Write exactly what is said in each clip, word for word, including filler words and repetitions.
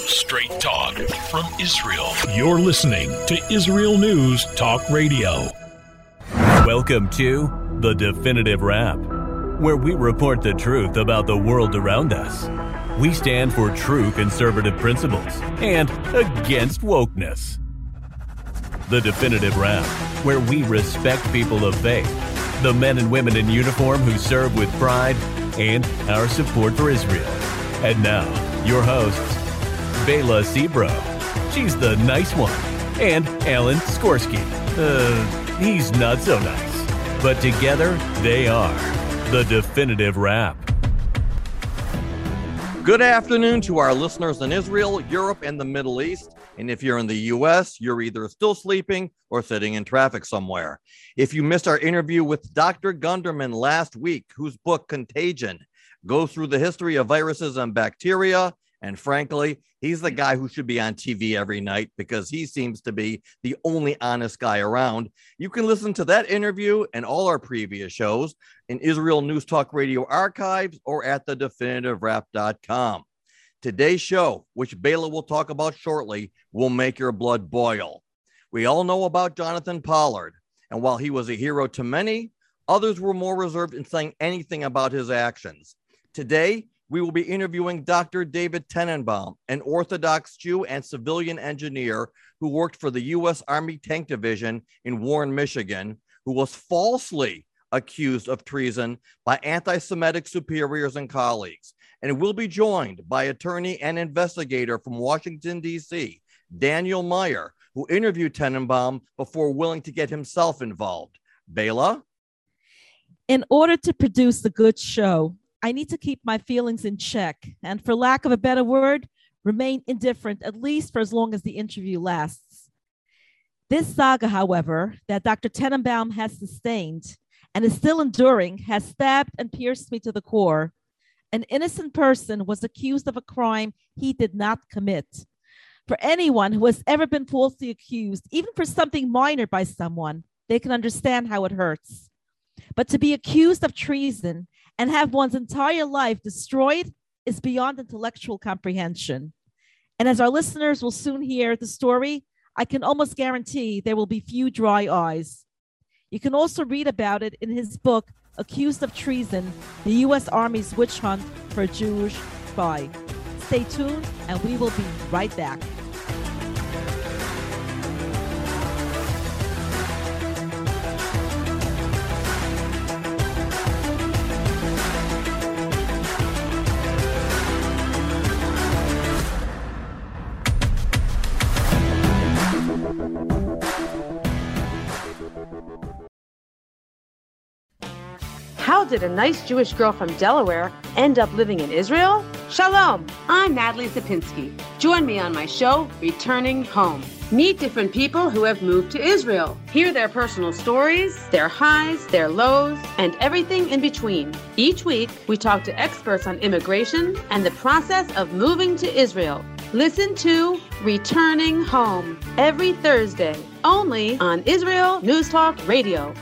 Straight talk from Israel. You're listening to Israel News Talk Radio. Welcome to The Definitive Wrap, where we report the truth about the world around us. We stand for true conservative principles and against wokeness. The Definitive Wrap, where we respect people of faith, the men and women in uniform who serve with pride, and our support for Israel. And now, your hosts, Bela Sebro, she's the nice one, and Alan Skorsky. Uh, he's not so nice. But together, they are The Definitive Wrap. Good afternoon to our listeners in Israel, Europe, and the Middle East. And if you're in the U S, you're either still sleeping or sitting in traffic somewhere. If you missed our interview with Doctor Gunderman last week, whose book Contagion goes through the history of viruses and bacteria, and frankly, he's the guy who should be on T V every night because he seems to be the only honest guy around. You can listen to that interview and all our previous shows in Israel News Talk Radio archives or at the definitive wrap dot com. Today's show, which Bela will talk about shortly, will make your blood boil. We all know about Jonathan Pollard, and while he was a hero to many, others were more reserved in saying anything about his actions. Today, we will be interviewing Doctor David Tenenbaum, an Orthodox Jew and civilian engineer who worked for the U S Army Tank Division in Warren, Michigan, who was falsely accused of treason by anti-Semitic superiors and colleagues, and will be joined by attorney and investigator from Washington, D C, Daniel Meyer, who interviewed Tenenbaum before willing to get himself involved. Bela? In order to produce a good show, I need to keep my feelings in check and, for lack of a better word, remain indifferent, at least for as long as the interview lasts. This saga, however, that Doctor Tenenbaum has sustained and is still enduring has stabbed and pierced me to the core. An innocent person was accused of a crime he did not commit. For anyone who has ever been falsely accused, even for something minor by someone, they can understand how it hurts. But to be accused of treason and have one's entire life destroyed is beyond intellectual comprehension. And as our listeners will soon hear the story, I can almost guarantee there will be few dry eyes. You can also read about it in his book, Accused of Treason, the U S Army's Witch Hunt for a Jewish Spy. Stay tuned, and we will be right back. How did a nice Jewish girl from Delaware end up living in Israel? Shalom, I'm Natalie Sapinski. Join me on my show, Returning Home. Meet different people who have moved to Israel. Hear their personal stories, their highs, their lows, and everything in between. Each week, we talk to experts on immigration and the process of moving to Israel. Listen to Returning Home every Thursday, only on Israel News Talk Radio.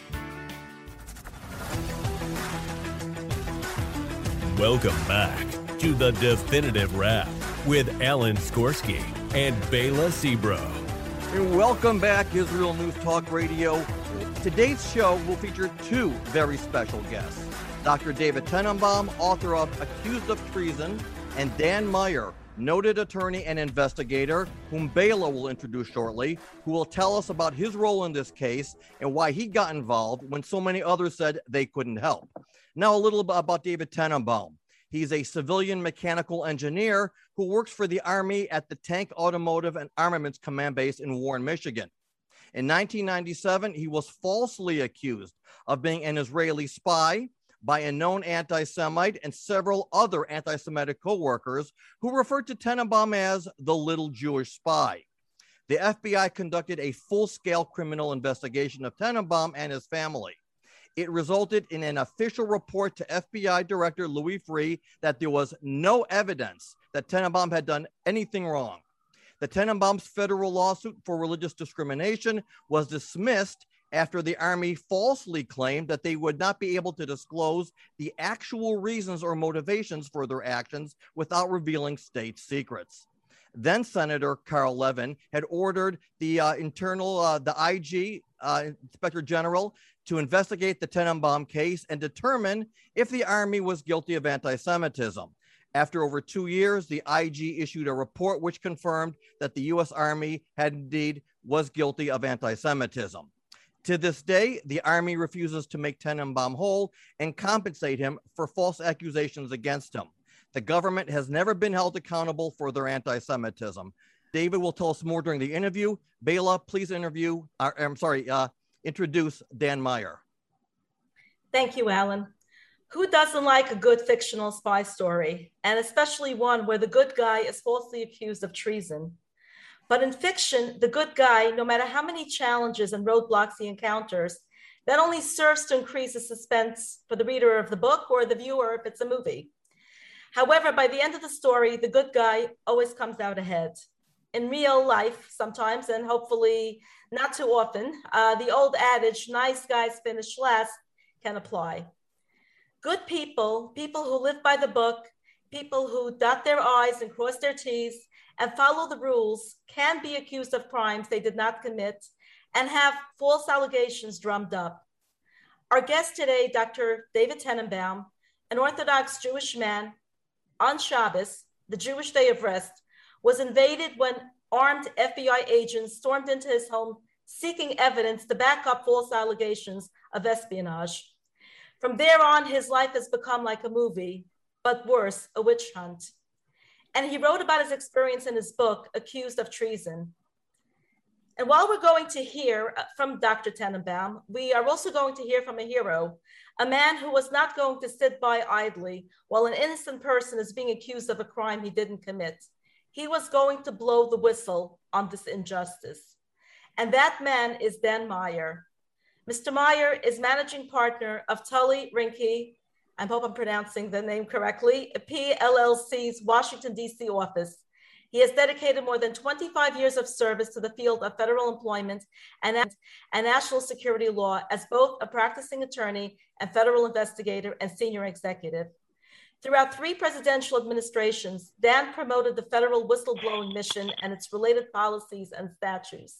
Welcome back to The Definitive Wrap with Alan Skorsky and Bela Sebro. And welcome back, Israel News Talk Radio. Today's show will feature two very special guests. Doctor David Tenenbaum, author of Accused of Treason, and Dan Meyer, noted attorney and investigator, whom Bela will introduce shortly, who will tell us about his role in this case and why he got involved when so many others said they couldn't help. Now, a little bit about David Tenenbaum. He's a civilian mechanical engineer who works for the Army at the Tank Automotive and Armaments Command Base in Warren, Michigan. In nineteen ninety-seven, he was falsely accused of being an Israeli spy by a known anti-Semite and several other anti-Semitic co-workers who referred to Tenenbaum as the little Jewish spy. The F B I conducted a full-scale criminal investigation of Tenenbaum and his family. It resulted in an official report to F B I Director Louis Freeh that there was no evidence that Tenenbaum had done anything wrong. The Tenenbaum's federal lawsuit for religious discrimination was dismissed after the Army falsely claimed that they would not be able to disclose the actual reasons or motivations for their actions without revealing state secrets. Then Senator Carl Levin had ordered the uh, internal, uh, the I G, uh, Inspector General, to investigate the Tenenbaum case and determine if the Army was guilty of anti-Semitism. After over two years, the I G issued a report which confirmed that the U S Army had indeed was guilty of anti-Semitism. To this day, the Army refuses to make Tenenbaum whole and compensate him for false accusations against him. The government has never been held accountable for their anti-Semitism. David will tell us more during the interview. Bela, please interview, uh, I'm sorry, uh, introduce Dan Meyer. Thank you, Alan. Who doesn't like a good fictional spy story, and especially one where the good guy is falsely accused of treason? But in fiction, the good guy, no matter how many challenges and roadblocks he encounters, that only serves to increase the suspense for the reader of the book or the viewer if it's a movie. However, by the end of the story, the good guy always comes out ahead. In real life, sometimes, and hopefully not too often, uh, the old adage, nice guys finish last, can apply. Good people, people who live by the book, people who dot their I's and cross their T's and follow the rules can be accused of crimes they did not commit and have false allegations drummed up. Our guest today, Doctor David Tenenbaum, an Orthodox Jewish man, on Shabbos, the Jewish day of rest, was invaded when armed F B I agents stormed into his home seeking evidence to back up false allegations of espionage. From there on, his life has become like a movie, but worse, a witch hunt. And he wrote about his experience in his book, Accused of Treason. And while we're going to hear from Doctor Tenenbaum, we are also going to hear from a hero, a man who was not going to sit by idly while an innocent person is being accused of a crime he didn't commit. He was going to blow the whistle on this injustice. And that man is Dan Meyer. Mister Meyer is managing partner of Tully Rinke, I hope I'm pronouncing the name correctly, P L L C's Washington, D C office. He has dedicated more than twenty-five years of service to the field of federal employment and, and national security law as both a practicing attorney and federal investigator and senior executive. Throughout three presidential administrations, Dan promoted the federal whistleblowing mission and its related policies and statutes.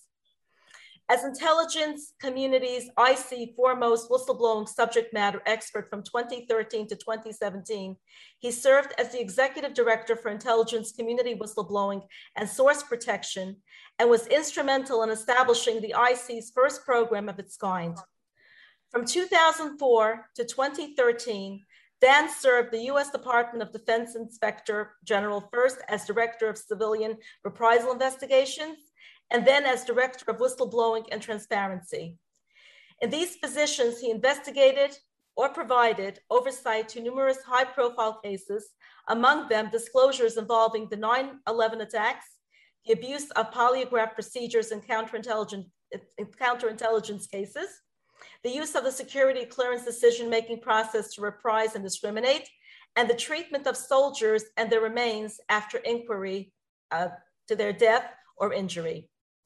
As intelligence community's I C foremost whistleblowing subject matter expert from twenty thirteen to twenty seventeen, he served as the executive director for intelligence community whistleblowing and source protection and was instrumental in establishing the I C's first program of its kind. From two thousand four to twenty thirteen, Dan served the U S Department of Defense Inspector General first as Director of Civilian Reprisal Investigations, and then as Director of Whistleblowing and Transparency. In these positions, he investigated or provided oversight to numerous high-profile cases, among them disclosures involving the nine eleven attacks, the abuse of polygraph procedures in counterintelligence, in counterintelligence cases, the use of the security clearance decision-making process to reprise and discriminate, and the treatment of soldiers and their remains after inquiry uh, to their death or injury.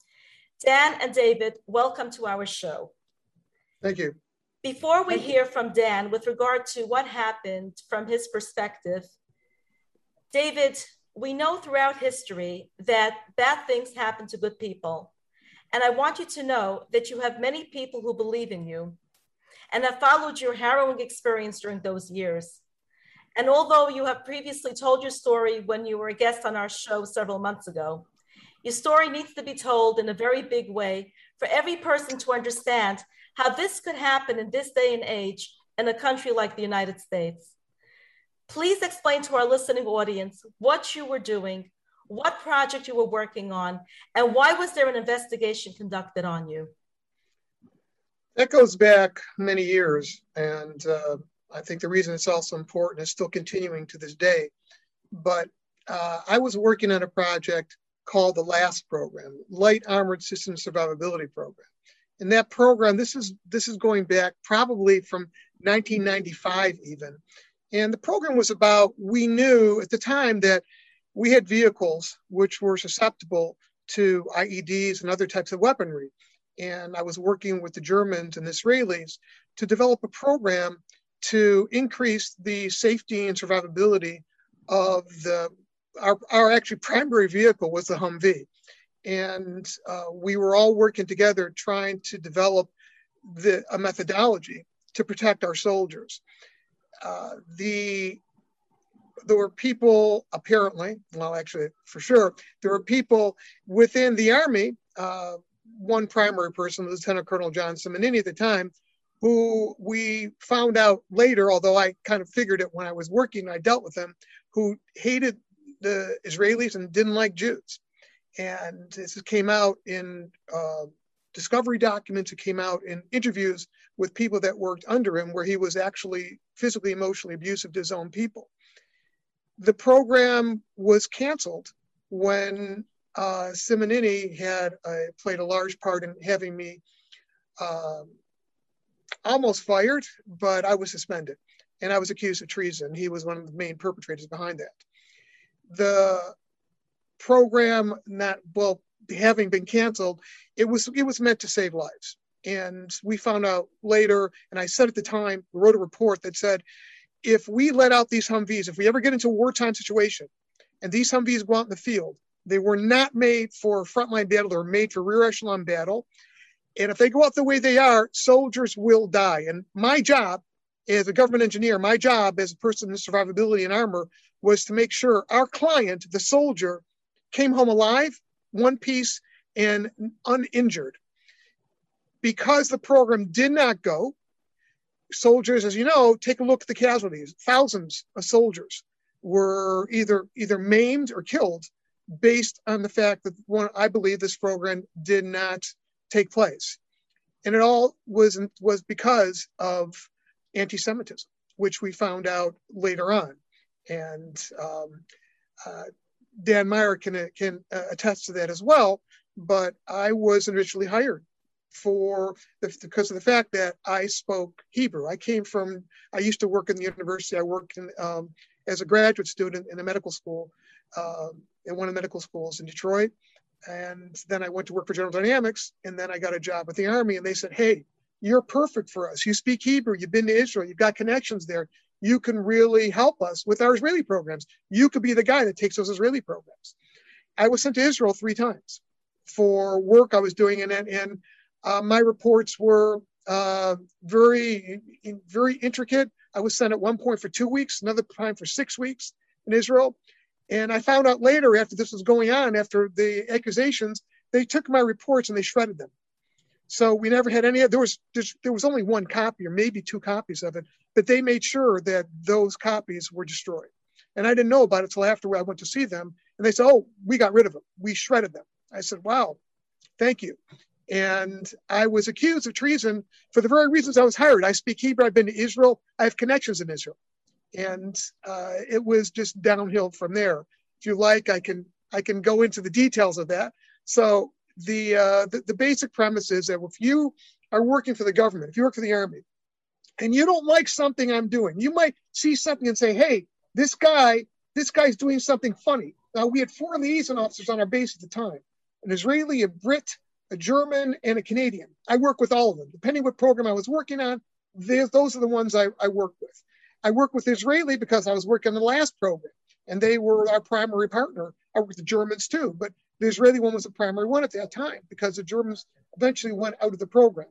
Dan and David, welcome to our show. Thank you. Before we Thank hear you. from Dan with regard to what happened from his perspective, David, we know throughout history that bad things happen to good people. And I want you to know that you have many people who believe in you and have followed your harrowing experience during those years. And although you have previously told your story when you were a guest on our show several months ago, your story needs to be told in a very big way for every person to understand how this could happen in this day and age in a country like the United States. Please explain to our listening audience what you were doing, what project you were working on, and why was there an investigation conducted on you? That goes back many years, and uh, I think the reason it's also important is still continuing to this day. But uh, I was working on a project called the LAST program, Light Armored System Survivability Program. And that program, this is this is going back probably from nineteen ninety-five even. And the program was about, we knew at the time that we had vehicles which were susceptible to I E Ds and other types of weaponry. And I was working with the Germans and the Israelis to develop a program to increase the safety and survivability of the our, our actually primary vehicle was the Humvee. And uh, we were all working together trying to develop the, a methodology to protect our soldiers. Uh, the There were people, apparently, well, actually, for sure, there were people within the Army, uh, one primary person, Lieutenant Colonel John Simonini at the time, who we found out later, although I kind of figured it when I was working, I dealt with him, who hated the Israelis and didn't like Jews. And this came out in uh, discovery documents. It came out in interviews with people that worked under him, where he was actually physically, emotionally abusive to his own people. The program was canceled when uh, Simonini had uh, played a large part in having me uh, almost fired, but I was suspended and I was accused of treason. He was one of the main perpetrators behind that. The program, not well, having been canceled, it was it was meant to save lives. And we found out later, and I said at the time, wrote a report that said, if we let out these Humvees, if we ever get into a wartime situation, and these Humvees go out in the field, they were not made for frontline battle, they were made for rear echelon battle. And if they go out the way they are, soldiers will die. And my job as a government engineer, my job as a person in survivability and armor was to make sure our client, the soldier, came home alive, one piece, and uninjured. Because the program did not go, soldiers, as you know, take a look at the casualties. Thousands of soldiers were either either maimed or killed based on the fact that one, I believe this program did not take place. And it all was, was because of anti-Semitism, which we found out later on. And um, uh, Dan Meyer can, can uh, attest to that as well. But I was originally hired for the, because of the fact that I spoke Hebrew. I came from, I used to work in the university. I worked in, um, as a graduate student in a medical school, uh, in one of the medical schools in Detroit. And then I went to work for General Dynamics, and then I got a job with the Army, and they said, hey, you're perfect for us. You speak Hebrew, you've been to Israel, you've got connections there. You can really help us with our Israeli programs. You could be the guy that takes those Israeli programs. I was sent to Israel three times for work I was doing in it, and Uh, my reports were uh, very, very intricate. I was sent at one point for two weeks, another time for six weeks in Israel. And I found out later, after this was going on, after the accusations, they took my reports and they shredded them. So we never had any, there was, there was only one copy or maybe two copies of it, but they made sure that those copies were destroyed. And I didn't know about it until after I went to see them. And they said, oh, we got rid of them. We shredded them. I said, wow, thank you. And I was accused of treason for the very reasons I was hired. I speak Hebrew. I've been to Israel. I have connections in Israel. And uh, it was just downhill from there. If you like, I can I can go into the details of that. So the, uh, the, the basic premise is that if you are working for the government, if you work for the Army, and you don't like something I'm doing, you might see something and say, hey, this guy, this guy's doing something funny. Now, we had four liaison officers on our base at the time, an Israeli, a Brit, a German, and a Canadian. I work with all of them. Depending what program I was working on, those are the ones I, I work with. I work with Israeli because I was working on the last program, and they were our primary partner. I worked with the Germans too, but the Israeli one was the primary one at that time because the Germans eventually went out of the program.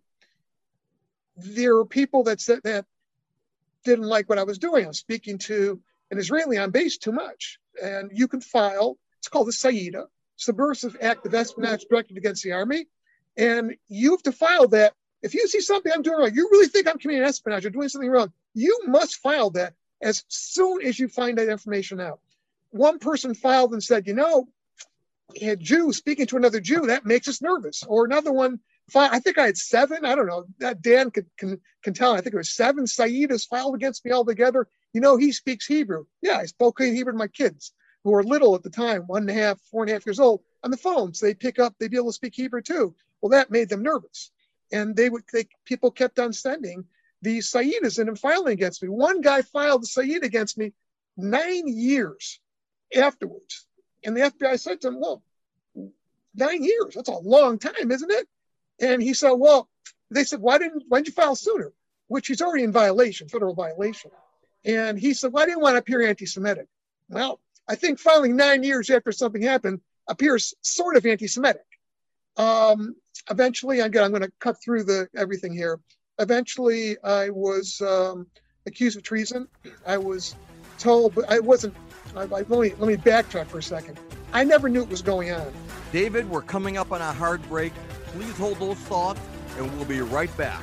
There were people that said that didn't like what I was doing. I was speaking to an Israeli on base too much. And you can file, it's called the Saida, Subversive Act of Espionage directed against the Army. And you have to file that. If you see something I'm doing wrong, you really think I'm committing espionage or doing something wrong, you must file that as soon as you find that information out. One person filed and said, you know, a Jew speaking to another Jew, that makes us nervous. Or another one, I think I had seven, I don't know, that Dan can, can, can tell, I think it was seven Saidas filed against me altogether. You know, he speaks Hebrew. Yeah, I spoke Hebrew to my kids, who were little at the time, one and a half, four and a half years old, on the phone. So they'd pick up, they'd be able to speak Hebrew too. Well, that made them nervous. And they would, they, people kept on sending these Saidas in and filing against me. One guy filed a Saida against me nine years afterwards. And the F B I said to him, well, nine years, that's a long time, isn't it? And he said, well, they said, why didn't, why didn't you file sooner? Which he's already in violation, federal violation. And he said, well, I didn't want to appear anti-Semitic. Well, I think finally nine years after something happened appears sort of anti-Semitic. Um, eventually, again, I'm going to cut through the everything here. Eventually, I was um, accused of treason. I was told, but I wasn't. I, I, let me let me backtrack for a second. I never knew what was going on. David, we're coming up on a hard break. Please hold those thoughts, and we'll be right back.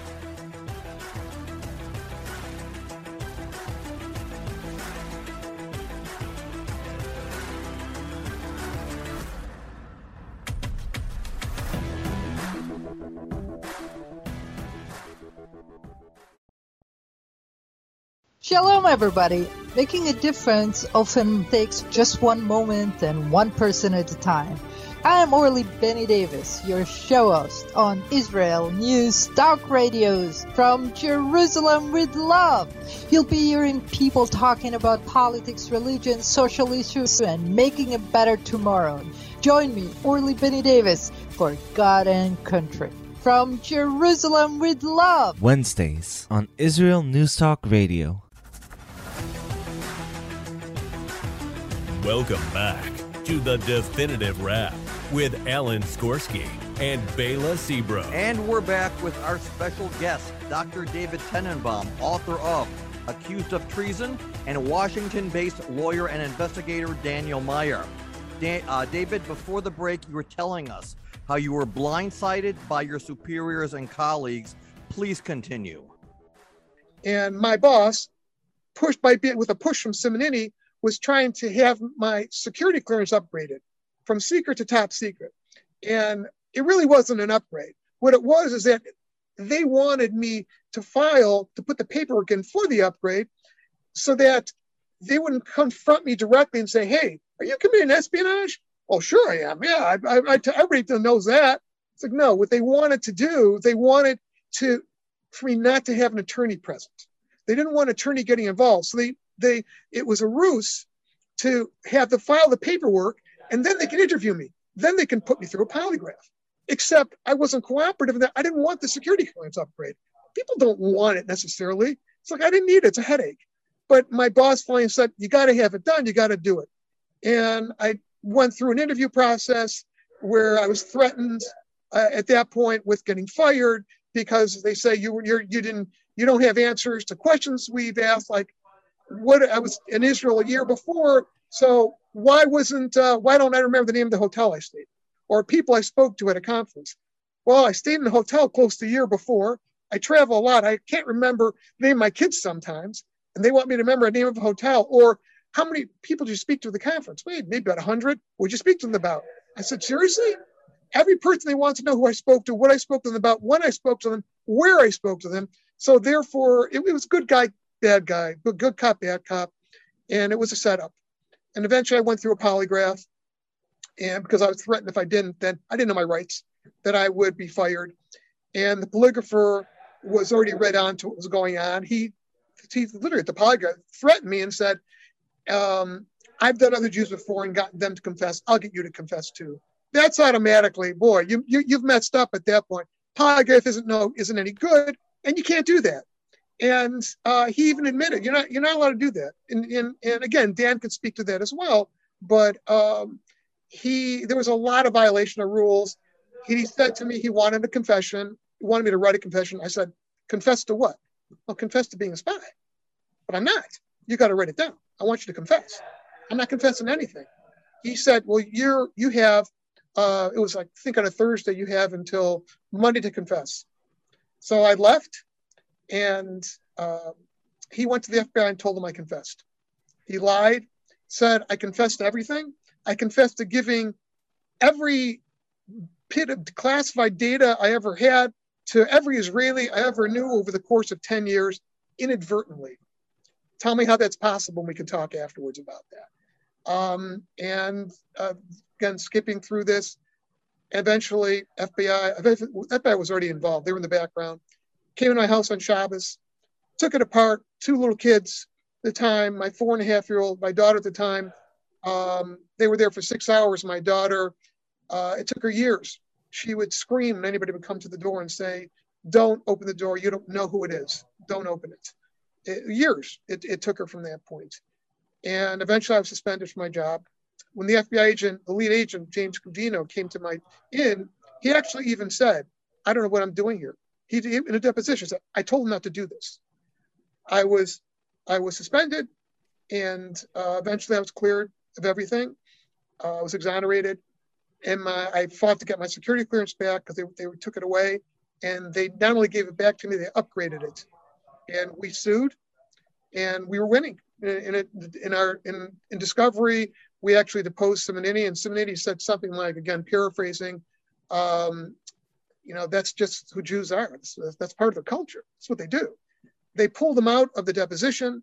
Shalom, everybody. Making a difference often takes just one moment and one person at a time. I am Orly Benny Davis, your show host on Israel News Talk Radios from Jerusalem with love. You'll be hearing people talking about politics, religion, social issues, and making a better tomorrow. Join me, Orly Benny Davis, for God and Country. From Jerusalem with love. Wednesdays on Israel News Talk Radio. Welcome back to The Definitive Wrap with Alan Skorsky and Bela Sebro. And we're back with our special guest, Doctor David Tenenbaum, author of Accused of Treason, and Washington-based lawyer and investigator Daniel Meyer. Da- uh, David, before the break, you were telling us how you were blindsided by your superiors and colleagues. Please continue. And my boss, pushed by with a push from Simonini, was trying to have my security clearance upgraded from secret to top secret. And it really wasn't an upgrade. What it was is that they wanted me to file, to put the paperwork in for the upgrade so that they wouldn't confront me directly and say, hey, are you committing espionage? Oh, sure I am. Yeah, I, I, I, everybody knows that. It's like, no, what they wanted to do, they wanted to, for me not to have an attorney present. They didn't want an attorney getting involved. So they, they, it was a ruse to have to file the paperwork, and then they can interview me. Then they can put me through a polygraph. Except I wasn't cooperative in that. I didn't want the security clearance upgrade. People don't want it necessarily. It's like, I didn't need it. It's a headache. But my boss finally said, you got to have it done. You got to do it. And I went through an interview process where I was threatened uh, at that point with getting fired because they say you you're, you didn't you don't have answers to questions we've asked. Like, what I was in Israel a year before, so why wasn't uh, why don't I remember the name of the hotel I stayed or people I spoke to at a conference? Well, I stayed in a hotel close to a year before. I travel a lot. I can't remember the name of my kids sometimes, and they want me to remember a name of a hotel or how many people did you speak to at the conference? Wait, maybe about one hundred. What'd you speak to them about? I said, seriously? Every person they want to know who I spoke to, what I spoke to them about, when I spoke to them, where I spoke to them. So therefore, it, it was good guy, bad guy, good, good cop, bad cop. And it was a setup. And eventually I went through a polygraph. And because I was threatened if I didn't, then I didn't know my rights, that I would be fired. And the polygrapher was already read on to what was going on. He, he literally at the polygraph threatened me and said, um, I've done other Jews before and gotten them to confess. I'll get you to confess too. That's automatically, boy, you, you, you've messed up at that point. Polygraph isn't no isn't any good, and you can't do that. And uh, he even admitted, you're not you're not allowed to do that. And, and, and again, Dan can speak to that as well. But um, he there was a lot of violation of rules. He said to me he wanted a confession. He wanted me to write a confession. I said, confess to what? Well, confess to being a spy. But I'm not. You got to write it down. I want you to confess. I'm not confessing anything. He said, well, you're you have, uh, it was like, I think on a Thursday, you have until Monday to confess. So I left, and uh, he went to the F B I and told them I confessed. He lied, said, I confessed to everything. I confessed to giving every bit of classified data I ever had to every Israeli I ever knew over the course of ten years, inadvertently. Tell me how that's possible, and we can talk afterwards about that. Um, and uh, again, skipping through this, eventually F B I, F B I was already involved. They were in the background. Came in my house on Shabbos, took it apart, two little kids at the time, my four and a half year old, my daughter at the time. Um, they were there for six hours. My daughter, uh, it took her years. She would scream and anybody would come to the door and say, don't open the door. You don't know who it is. Don't open it. It years it, it took her from that point. And eventually I was suspended from my job. When the F B I agent, the lead agent, James Cudino, came to my inn, he actually even said, I don't know what I'm doing here. He, in a deposition, said, I told him not to do this. I was, I was suspended, and uh, eventually I was cleared of everything. Uh, I was exonerated, and my, I fought to get my security clearance back because they, they took it away, and they not only gave it back to me, they upgraded it. And we sued, and we were winning. In, in, in our in, in discovery, we actually deposed Simonini, and Simonini said something like, again, paraphrasing, um, you know, that's just who Jews are. That's, that's part of their culture. That's what they do. They pulled them out of the deposition,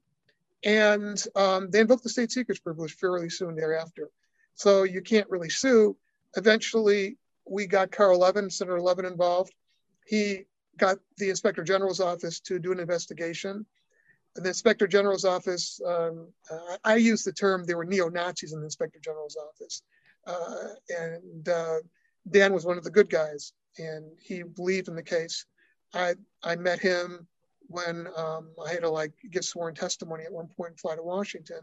and um, they invoked the state secrets privilege fairly soon thereafter. So you can't really sue. Eventually, we got Carl Levin, Senator Levin, involved. He got the Inspector General's office to do an investigation. The Inspector General's office, um, uh, I use the term, there were neo-Nazis in the Inspector General's office. Uh, and uh, Dan was one of the good guys, and he believed in the case. I I met him when um, I had to like give sworn testimony at one point and fly to Washington.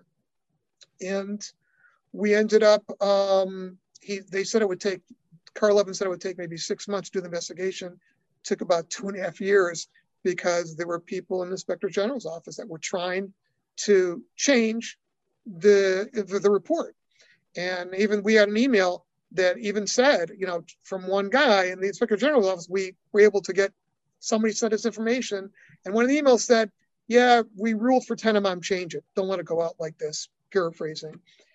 And we ended up, um, he they said it would take, Carl Levin said it would take maybe six months to do the investigation. It took about two and a half years because there were people in the Inspector General's office that were trying to change the, the, the report. And even we had an email that even said, you know, from one guy in the Inspector General's office, we were able to get, somebody sent us information. And one of the emails said, yeah, we ruled for Tenenbaum, change it. Don't let it go out like this, paraphrasing.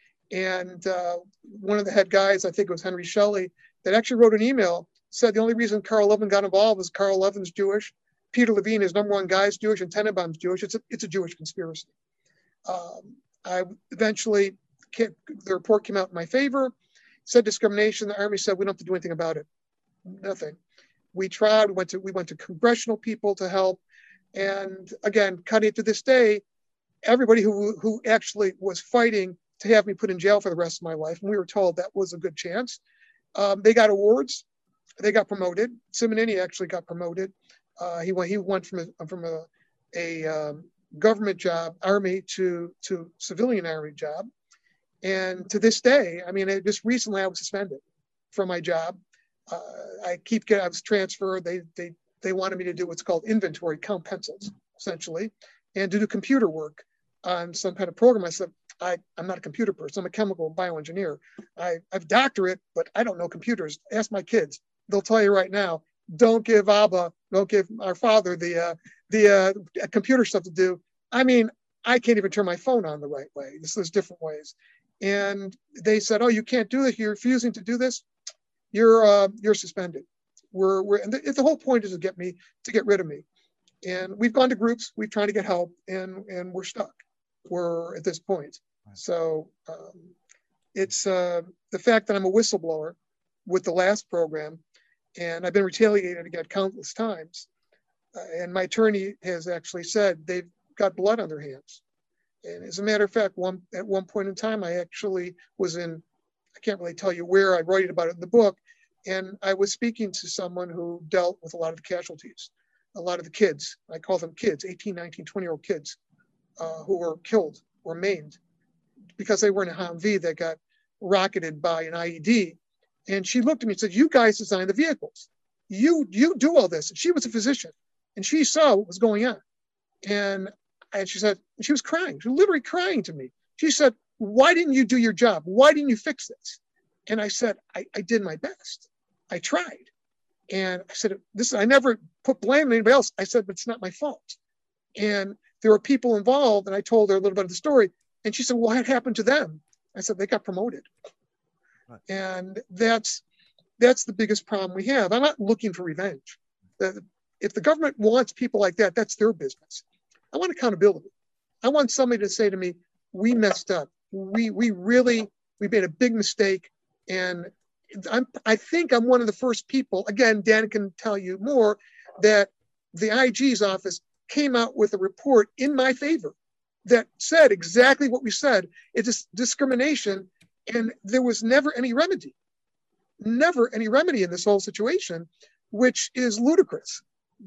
And uh, one of the head guys, I think it was Henry Shelley, that actually wrote an email, said the only reason Carl Levin got involved was Carl Levin's Jewish, Peter Levine, his number one guy, is Jewish, and Tenenbaum's Jewish. It's a, it's a Jewish conspiracy. Um, I eventually, the report came out in my favor, said discrimination. The Army said we don't have to do anything about it. Nothing. We tried. We went to we went to congressional people to help, and again, cutting it to this day, everybody who who actually was fighting to have me put in jail for the rest of my life, and we were told that was a good chance. Um, they got awards. They got promoted. Simonini actually got promoted. Uh, he went. He went from a from a, a um, government job, Army, to to civilian Army job, and to this day, I mean, it, just recently I was suspended from my job. Uh, I keep getting. I was transferred. They they they wanted me to do what's called inventory, count pencils, essentially, and to do computer work on some kind of program. I said, I I'm not a computer person. I'm a chemical and bioengineer. I I've doctorate, but I don't know computers. Ask my kids. They'll tell you right now. Don't give Abba, don't give our father the uh, the uh, computer stuff to do. I mean, I can't even turn my phone on the right way. This is different ways. And they said, "Oh, you can't do this. You're refusing to do this. You're uh, you're suspended." We're we're and the, the whole point is to get me to get rid of me. And we've gone to groups. We've tried to get help, and and we're stuck. We're at this point. So um, it's uh, the fact that I'm a whistleblower with the last program. And I've been retaliated against countless times. Uh, and my attorney has actually said they've got blood on their hands. And as a matter of fact, one at one point in time, I actually was in, I can't really tell you where, I write about it in the book. And I was speaking to someone who dealt with a lot of the casualties, a lot of the kids. I call them kids, eighteen, nineteen, twenty year old kids uh, who were killed or maimed because they were in a Humvee that got rocketed by an I E D. And she looked at me and said, you guys designed the vehicles. You you do all this. And she was a physician, and she saw what was going on. And, and she said, and she was crying. She was literally crying to me. She said, why didn't you do your job? Why didn't you fix this? And I said, I, I did my best. I tried. And I said, this, I never put blame on anybody else. I said, but it's not my fault. And there were people involved, and I told her a little bit of the story. And she said, well, what happened to them? I said, they got promoted. And that's that's the biggest problem we have. I'm not looking for revenge. If the government wants people like that, that's their business. I want accountability. I want somebody to say to me, we messed up. We we really, we made a big mistake. And I'm, I think I'm one of the first people, again, Dan can tell you more, that the I G's office came out with a report in my favor that said exactly what we said. It's discrimination. And there was never any remedy, never any remedy in this whole situation, which is ludicrous.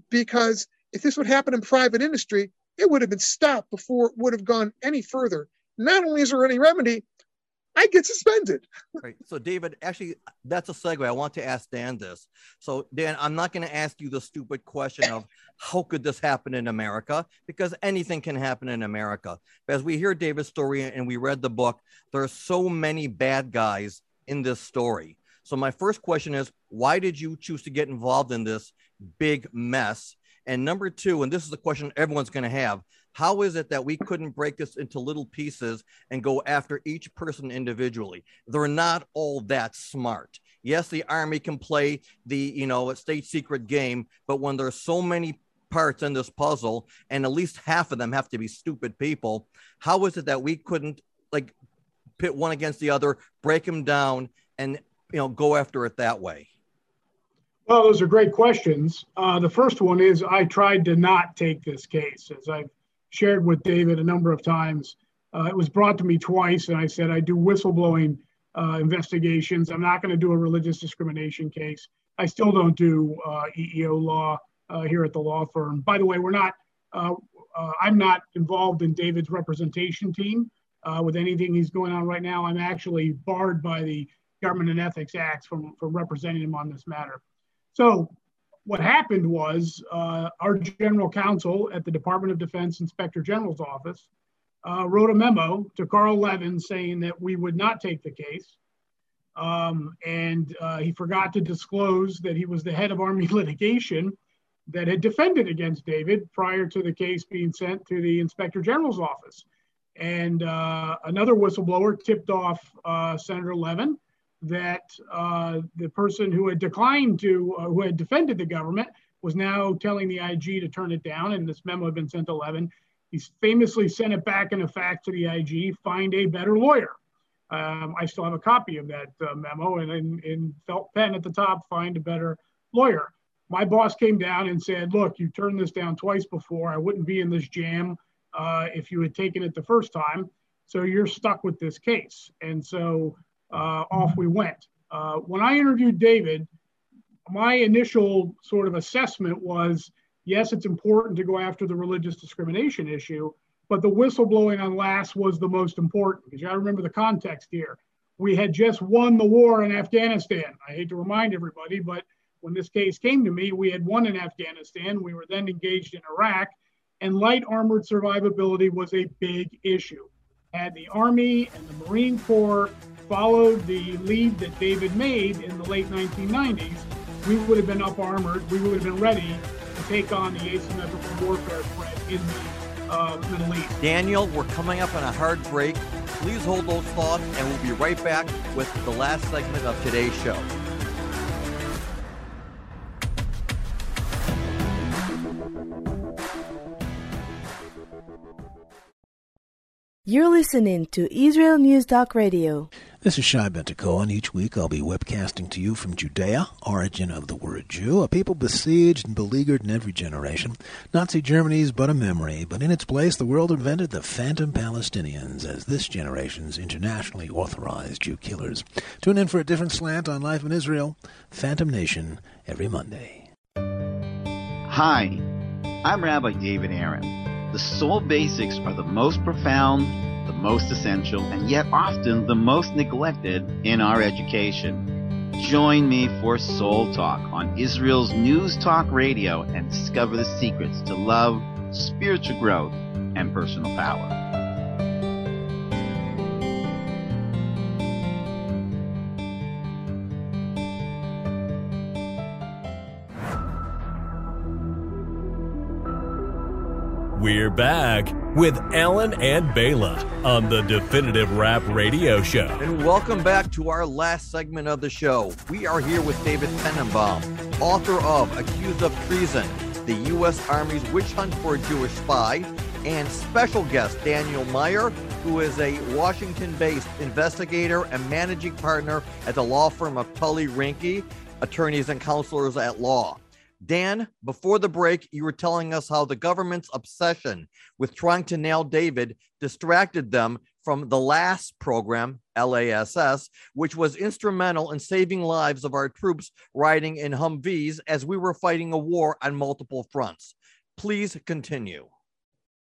Because if this would happen in private industry, it would have been stopped before it would have gone any further. not only is there any remedy, I get suspended. Right. So, David, actually, that's a segue. I want to ask Dan this. So, Dan, I'm not going to ask you the stupid question of how could this happen in America, because anything can happen in America. But as we hear David's story and we read the book, there are so many bad guys in this story. So my first question is, why did you choose to get involved in this big mess? And number two, and this is the question everyone's going to have, how is it that we couldn't break this into little pieces and go after each person individually? They're not all that smart. Yes, the Army can play the, you know, state secret game, but when there's so many parts in this puzzle and at least half of them have to be stupid people, how is it that we couldn't like pit one against the other, break them down, and, you know, go after it that way? Well, those are great questions. Uh, the first one is I tried to not take this case. As I've shared with David a number of times, uh, it was brought to me twice, and I said I do whistleblowing uh, investigations. I'm not going to do a religious discrimination case. I still don't do uh, E E O law uh, here at the law firm. By the way, we're not. Uh, uh, I'm not involved in David's representation team uh, with anything he's going on right now. I'm actually barred by the Government and Ethics Acts from, from representing him on this matter. So what happened was uh, our general counsel at the Department of Defense Inspector General's office uh, wrote a memo to Carl Levin saying that we would not take the case. Um, and uh, he forgot to disclose that he was the head of Army litigation that had defended against David prior to the case being sent to the Inspector General's office. And uh, another whistleblower tipped off uh, Senator Levin that uh, the person who had declined to, uh, who had defended the government was now telling the I G to turn it down, and this memo had been sent to Levin. He's famously sent it back in a fax to the I G, find a better lawyer. Um, I still have a copy of that uh, memo, and in, in felt pen at the top, find a better lawyer. My boss came down and said, look, you turned this down twice before. I wouldn't be in this jam uh, if you had taken it the first time. So you're stuck with this case. And so uh, off we went. Uh, when I interviewed David, my initial sort of assessment was, yes, it's important to go after the religious discrimination issue, but the whistleblowing on Lass was the most important, because you got to remember the context here. We had just won the war in Afghanistan. I hate to remind everybody, but when this case came to me, we had won in Afghanistan. We were then engaged in Iraq, and light armored survivability was a big issue. Had the Army and the Marine Corps followed the lead that David made in the late nineteen nineties, we would have been up armored. We would have been ready to take on the asymmetrical warfare threat in the uh, Middle East. Daniel, we're coming up on a hard break. Please hold those thoughts, and we'll be right back with the last segment of today's show. You're listening to Israel News Talk Radio. This is Shai Ben-Tekoa, and each week I'll be webcasting to you from Judea, origin of the word Jew, a people besieged and beleaguered in every generation. Nazi Germany is but a memory, but in its place the world invented the phantom Palestinians as this generation's internationally authorized Jew killers. Tune in for a different slant on life in Israel, Phantom Nation, every Monday. Hi, I'm Rabbi David Aaron. The soul basics are the most profound, the most essential, and yet often the most neglected in our education. Join me for Soul Talk on Israel's News Talk Radio and discover the secrets to love, spiritual growth, and personal power. We're back with Alan and Bela on the Definitive Rap Radio Show. And welcome back to our last segment of the show. We are here with David Tenenbaum, author of Accused of Treason, the U S Army's Witch Hunt for a Jewish Spy, and special guest Daniel Meyer, who is a Washington-based investigator and managing partner at the law firm of Tully Rinke, attorneys and counselors at law. Dan, before the break, you were telling us how the government's obsession with trying to nail David distracted them from the LASS program, L A S S, which was instrumental in saving lives of our troops riding in Humvees as we were fighting a war on multiple fronts. Please continue.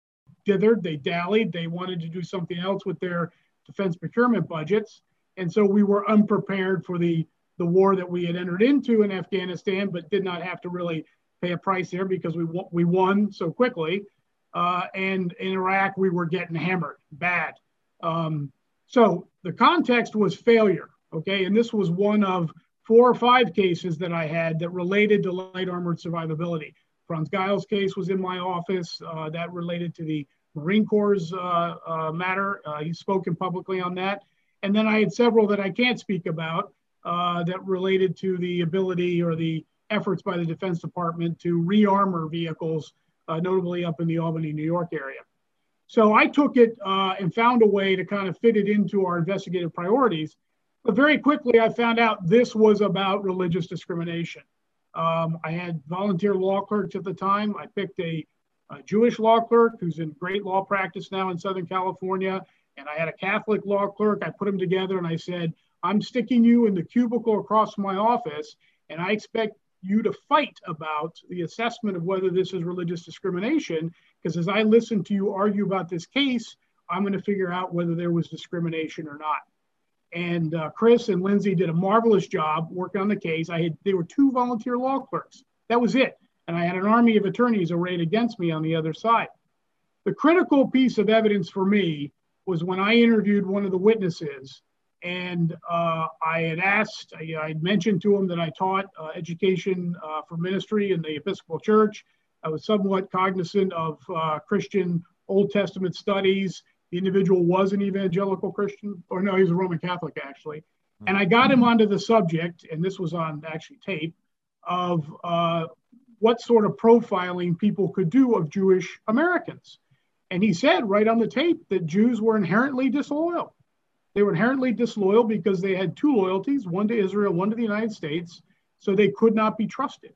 dithered, they dallied, they wanted to do something else with their defense procurement budgets. And so we were unprepared for the, the war that we had entered into in Afghanistan, but did not have to really pay a price there because we, we won so quickly. Uh, and in Iraq, we were getting hammered bad. Um, so the context was failure, okay? And this was one of four or five cases that I had that related to light armored survivability. Franz Geil's case was in my office. Uh, that related to the Marine Corps' uh, uh, matter. Uh, he's spoken publicly on that. And then I had several that I can't speak about uh, that related to the ability or the efforts by the Defense Department to re-armor vehicles, uh, notably up in the Albany, New York area. So I took it uh, and found a way to kind of fit it into our investigative priorities. But very quickly, I found out this was about religious discrimination. Um, I had volunteer law clerks at the time. I picked a, a Jewish law clerk who's in great law practice now in Southern California. And I had a Catholic law clerk. I put them together and I said, I'm sticking you in the cubicle across from my office, and I expect you to fight about the assessment of whether this is religious discrimination, because as I listen to you argue about this case, I'm going to figure out whether there was discrimination or not. And uh, Chris and Lindsay did a marvelous job working on the case. I had, there were two volunteer law clerks. That was it. And I had an army of attorneys arrayed against me on the other side. The critical piece of evidence for me was when I interviewed one of the witnesses, and uh, I had asked, I had mentioned to him that I taught uh, education uh, for ministry in the Episcopal Church. I was somewhat cognizant of uh, Christian Old Testament studies. The individual was an evangelical Christian, or no, he was a Roman Catholic actually. And I got him onto the subject, and this was on actually tape, of uh, what sort of profiling people could do of Jewish Americans. And he said right on the tape that Jews were inherently disloyal. They were inherently disloyal because they had two loyalties, one to Israel, one to the United States, so they could not be trusted.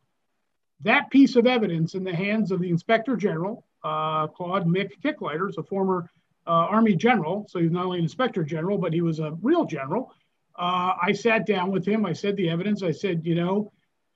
That piece of evidence in the hands of the Inspector General, uh, Claude Mick Kickleiter, a former uh, Army general, so he's not only an Inspector General, but he was a real general. Uh, I sat down with him, I said the evidence, I said, you know,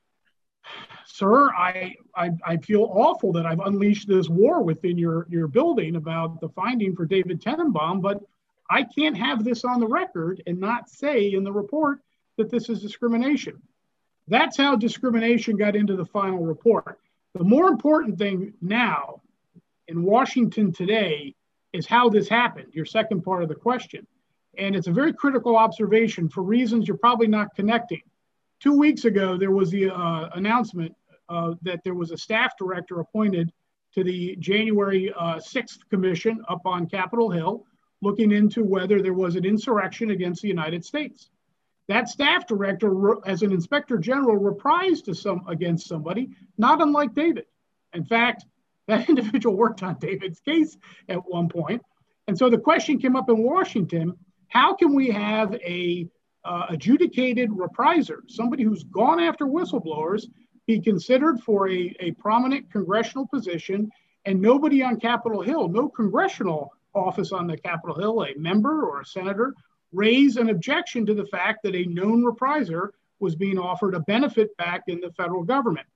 sir, I, I, I feel awful that I've unleashed this war within your, your building about the finding for David Tenenbaum, but I can't have this on the record and not say in the report that this is discrimination. That's how discrimination got into the final report. The more important thing now in Washington today is how this happened, your second part of the question. And it's a very critical observation for reasons you're probably not connecting. Two weeks ago, there was the uh, announcement uh, that there was a staff director appointed to the January uh, sixth commission up on Capitol Hill, looking into whether there was an insurrection against the United States. That staff director, as an inspector general, reprised to some against somebody, not unlike David. In fact, that individual worked on David's case at one point. And so the question came up in Washington, how can we have a uh, adjudicated repriser, somebody who's gone after whistleblowers, be considered for a, a prominent congressional position, and nobody on Capitol Hill, no congressional office on the Capitol Hill, a member or a senator, raise an objection to the fact that a known repriser was being offered a benefit back in the federal government.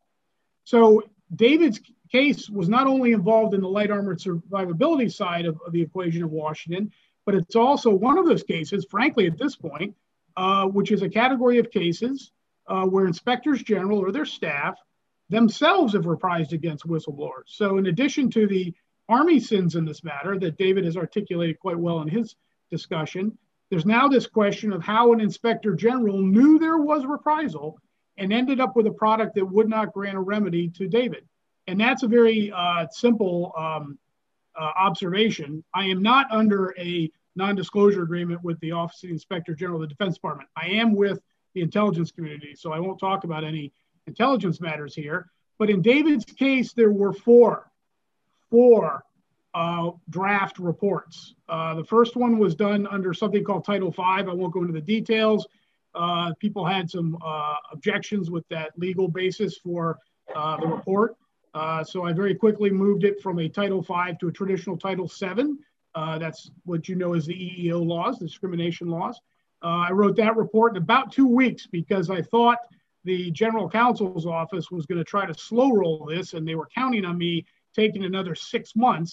So David's case was not only involved in the light armored survivability side of, of the equation of Washington, but it's also one of those cases, frankly, at this point, uh, which is a category of cases uh, where inspectors general or their staff themselves have reprised against whistleblowers. So in addition to the Army sins in this matter that David has articulated quite well in his discussion, there's now this question of how an inspector general knew there was reprisal and ended up with a product that would not grant a remedy to David. And that's a very uh, simple um, uh, observation. I am not under a non-disclosure agreement with the Office of the Inspector General of the Defense Department. I am with the intelligence community, so I won't talk about any intelligence matters here. But in David's case, there were four, four uh, draft reports. Uh, the first one was done under something called Title five. I won't go into the details. Uh, people had some uh, objections with that legal basis for uh, the report. Uh, so I very quickly moved it from a Title five to a traditional Title seven. Uh, that's what you know as the E E O laws, the discrimination laws. Uh, I wrote that report in about two weeks because I thought the general counsel's office was going to try to slow roll this, and they were counting on me taking another six months.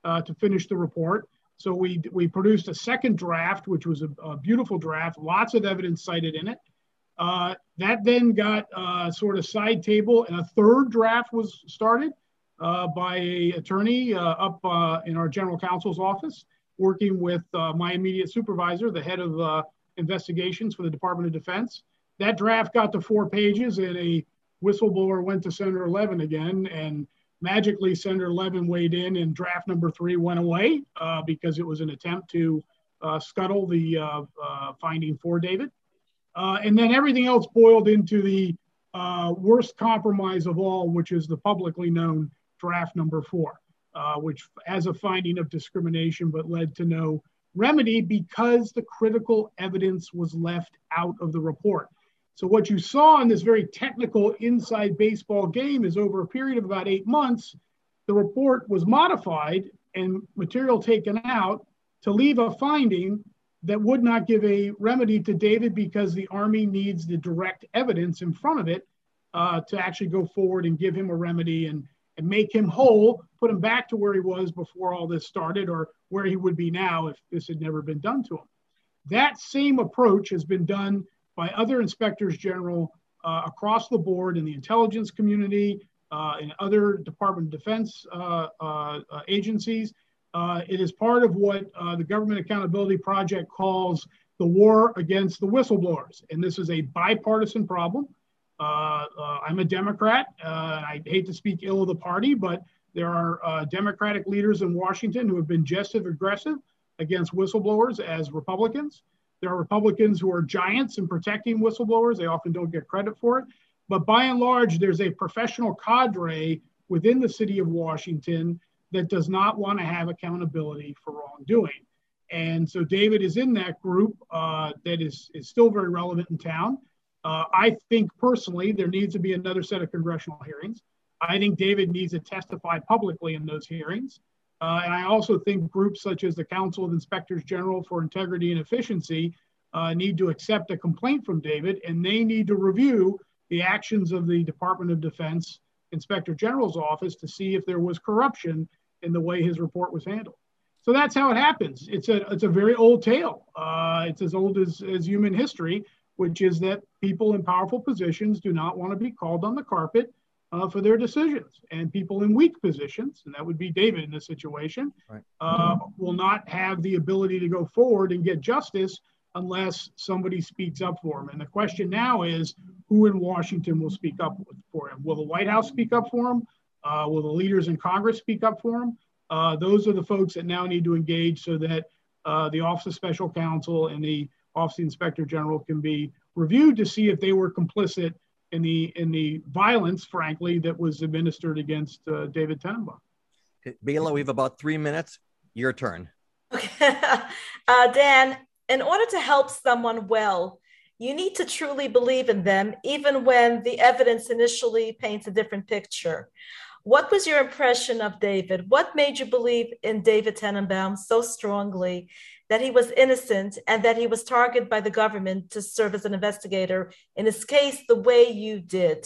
uh, to finish the report. So we we produced a second draft, which was a, a beautiful draft, lots of evidence cited in it. Uh, that then got uh, sort of side table, and a third draft was started uh, by an attorney uh, up uh, in our general counsel's office, working with uh, my immediate supervisor, the head of uh, investigations for the Department of Defense. That draft got to four pages, and a whistleblower went to Senator Levin again, and magically Senator Levin weighed in, and draft number three went away uh, because it was an attempt to uh, scuttle the uh, uh, finding for David. Uh, and then everything else boiled into the uh, worst compromise of all, which is the publicly known draft number four, uh, which has a finding of discrimination but led to no remedy because the critical evidence was left out of the report. So what you saw in this very technical inside baseball game is over a period of about eight months, the report was modified and material taken out to leave a finding that would not give a remedy to David because the Army needs the direct evidence in front of it uh, to actually go forward and give him a remedy and, and make him whole, put him back to where he was before all this started or where he would be now if this had never been done to him. That same approach has been done by other inspectors general uh, across the board in the intelligence community, uh, in other Department of Defense uh, uh, uh, agencies. Uh, it is part of what uh, the Government Accountability Project calls the war against the whistleblowers. And this is a bipartisan problem. Uh, uh, I'm a Democrat. Uh, I hate to speak ill of the party, but there are uh, Democratic leaders in Washington who have been just as aggressive against whistleblowers as Republicans. There are Republicans who are giants in protecting whistleblowers. They often don't get credit for it. But by and large, there's a professional cadre within the city of Washington that does not want to have accountability for wrongdoing. And so David is in that group uh, that is, is still very relevant in town. Uh, I think personally, there needs to be another set of congressional hearings. I think David needs to testify publicly in those hearings. Uh, and I also think groups such as the Council of Inspectors General for Integrity and Efficiency uh, need to accept a complaint from David, and they need to review the actions of the Department of Defense Inspector General's office to see if there was corruption in the way his report was handled. So that's how it happens. It's a it's a very old tale. Uh, it's as old as, as human history, which is that people in powerful positions do not want to be called on the carpet uh, for their decisions. And people in weak positions, and that would be David in this situation, right. uh, will not have the ability to go forward and get justice unless somebody speaks up for him. And the question now is, who in Washington will speak up for him? Will the White House speak up for him? Uh, will the leaders in Congress speak up for him? Uh, those are the folks that now need to engage so that uh, the Office of Special Counsel and the Office of the Inspector General can be reviewed to see if they were complicit in the in the violence, frankly, that was administered against uh, David Tenenbaum. Okay, Bela, we have about three minutes. Your turn. Okay. uh, Dan, in order to help someone well, you need to truly believe in them, even when the evidence initially paints a different picture. What was your impression of David? What made you believe in David Tenenbaum so strongly that he was innocent and that he was targeted by the government to serve as an investigator in his case the way you did?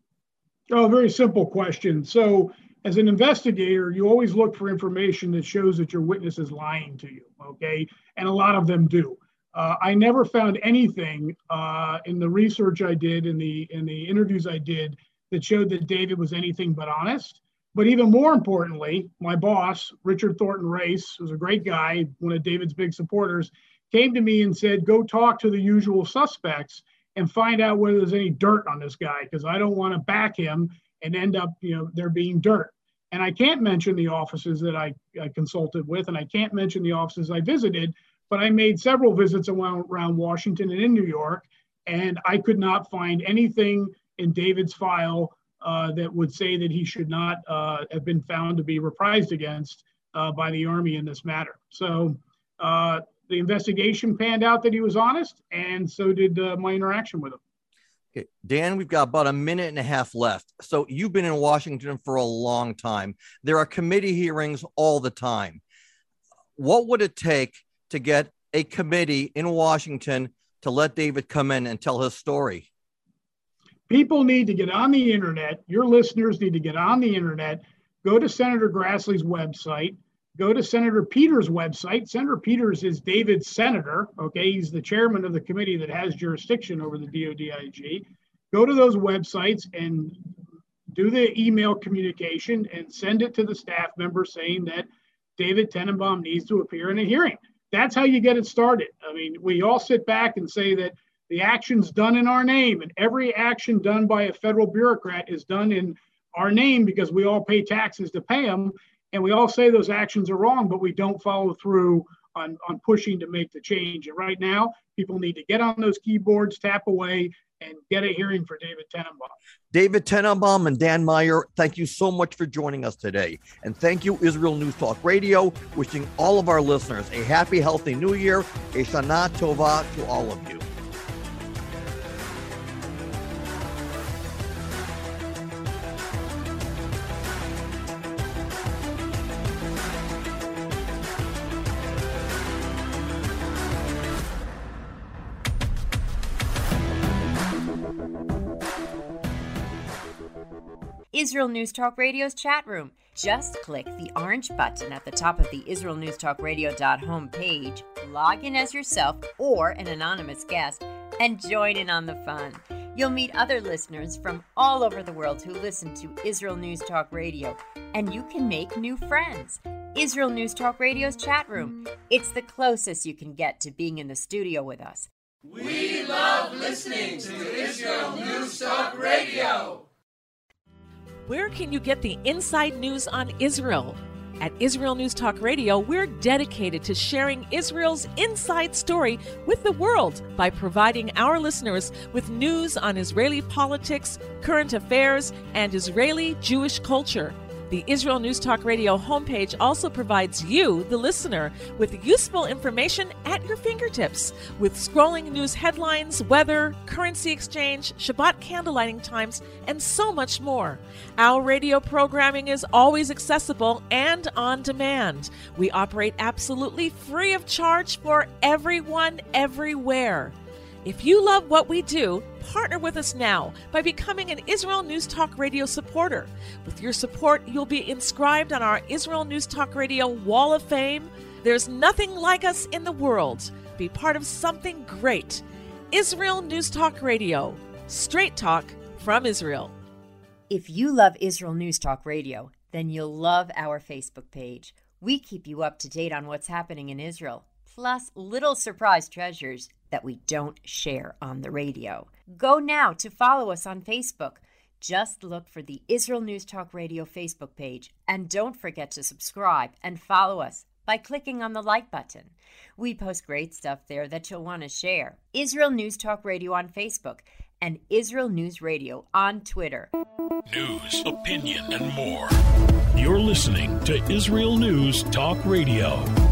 Oh, very simple question. So as an investigator, you always look for information that shows that your witness is lying to you, okay? And a lot of them do. Uh, I never found anything uh, in the research I did, in the in the interviews I did, that showed that David was anything but honest. But even more importantly, my boss, Richard Thornton Race, who's a great guy, one of David's big supporters, came to me and said, go talk to the usual suspects and find out whether there's any dirt on this guy, because I don't want to back him and end up, you know, there being dirt. And I can't mention the offices that I, I consulted with, and I can't mention the offices I visited, but I made several visits around, around Washington and in New York, and I could not find anything in David's file uh, that would say that he should not uh, have been found to be reprised against uh, by the Army in this matter. So uh, the investigation panned out that he was honest, and so did uh, my interaction with him. Okay, Dan, we've got about a minute and a half left. So you've been in Washington for a long time. There are committee hearings all the time. What would it take to get a committee in Washington to let David come in and tell his story? People need to get on the internet. Your listeners need to get on the internet, go to Senator Grassley's website, go to Senator Peters' website. Senator Peters is David's senator. Okay, he's the chairman of the committee that has jurisdiction over the D O D I G. Go to those websites and do the email communication and send it to the staff member saying that David Tenenbaum needs to appear in a hearing. That's how you get it started. I mean, we all sit back and say that the action's done in our name, and every action done by a federal bureaucrat is done in our name because we all pay taxes to pay them. And we all say those actions are wrong, but we don't follow through on, on pushing to make the change. And right now, people need to get on those keyboards, tap away, and get a hearing for David Tenenbaum. David Tenenbaum and Dan Meyer, thank you so much for joining us today. And thank you, Israel News Talk Radio, wishing all of our listeners a happy, healthy new year, a Shana Tova to all of you. Israel News Talk Radio's chat room. Just click the orange button at the top of the Israel News Talk Radio dot home page, log in as yourself or an anonymous guest, and join in on the fun. You'll meet other listeners from all over the world who listen to Israel News Talk Radio, and you can make new friends. Israel News Talk Radio's chat room. It's the closest you can get to being in the studio with us. We love listening to Israel News Talk Radio. Where can you get the inside news on Israel? At Israel News Talk Radio, we're dedicated to sharing Israel's inside story with the world by providing our listeners with news on Israeli politics, current affairs, and Israeli Jewish culture. The Israel News Talk Radio homepage also provides you, the listener, with useful information at your fingertips, with scrolling news headlines, weather, currency exchange, Shabbat candlelighting times, and so much more. Our radio programming is always accessible and on demand. We operate absolutely free of charge for everyone, everywhere. If you love what we do, partner with us now by becoming an Israel News Talk Radio supporter. With your support, you'll be inscribed on our Israel News Talk Radio Wall of Fame. There's nothing like us in the world. Be part of something great. Israel News Talk Radio. Straight talk from Israel. If you love Israel News Talk Radio, then you'll love our Facebook page. We keep you up to date on what's happening in Israel, plus little surprise treasures that we don't share on the radio. Go now to follow us on Facebook. Just look for the Israel News Talk Radio Facebook page, and don't forget to subscribe and follow us by clicking on the like button. We post great stuff there that you'll want to share. Israel News Talk Radio on Facebook and Israel News Radio on Twitter. News, opinion, and more. You're listening to Israel News Talk Radio.